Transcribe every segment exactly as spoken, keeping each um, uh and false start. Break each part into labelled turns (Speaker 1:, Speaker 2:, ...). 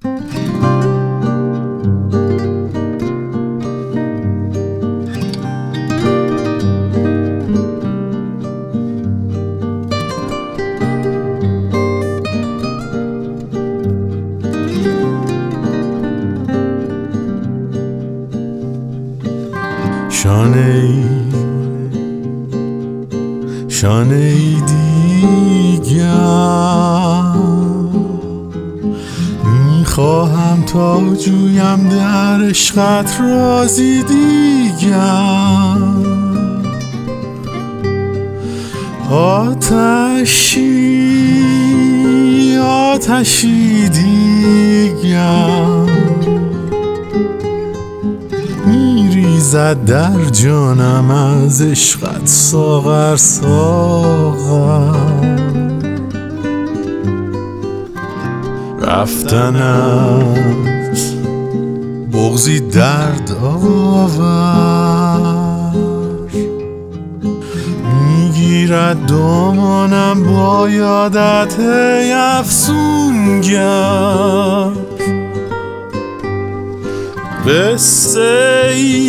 Speaker 1: شانه ای شانه ای دیگر میخواهم تا جویم در عشقت رازی دیگر، آتشی آتشی دیگر میریزد در جانم از عشقت ساغر ساغر. رفتنت بغضی درد آور، میگیرد دامانم با یادت ای افسونگر. قصه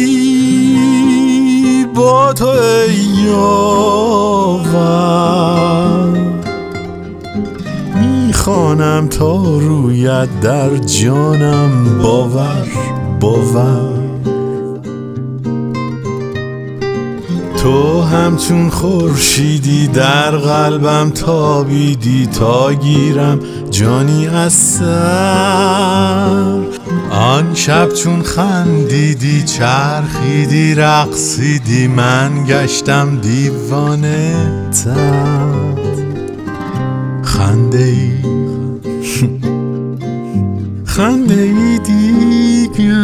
Speaker 1: ای با تو ای یاور، میخوانم تا رویت در جانم باور باور. تو همچون خورشیدی در قلبم تابیدی تا گیرم جانی از سر. آن شب چون خندیدی چرخیدی رقصیدی من گشتم دیوانه تر. خنده ای خنده ای دیگر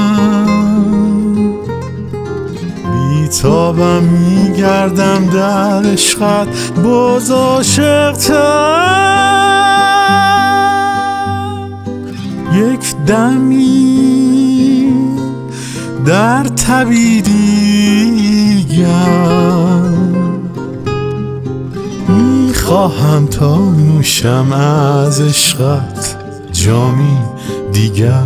Speaker 1: بیتابم میگردم در عشقت باز عاشق‌تر. یک دمی در تبی دیگر میخواهم تا نوشم از عشقت جامی دیگر.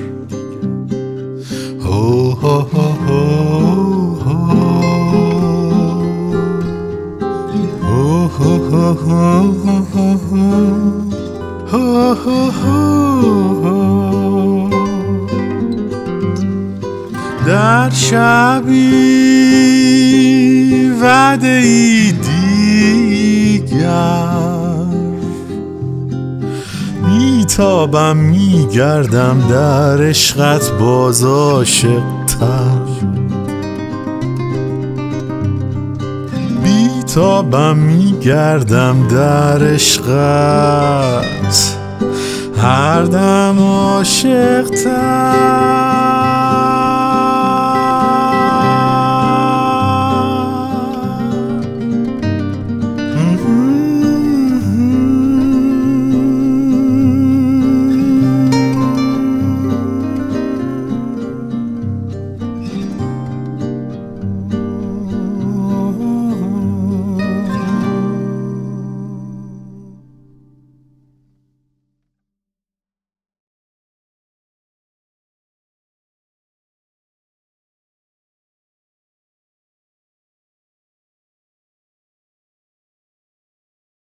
Speaker 1: هو هو هو هو هو هو هو. در شبی وعده ای دیگر میتابم میگردم در عشقت باز عاشق‌تر. بیتابم میگردم در عشقت هر دم عاشق‌تر.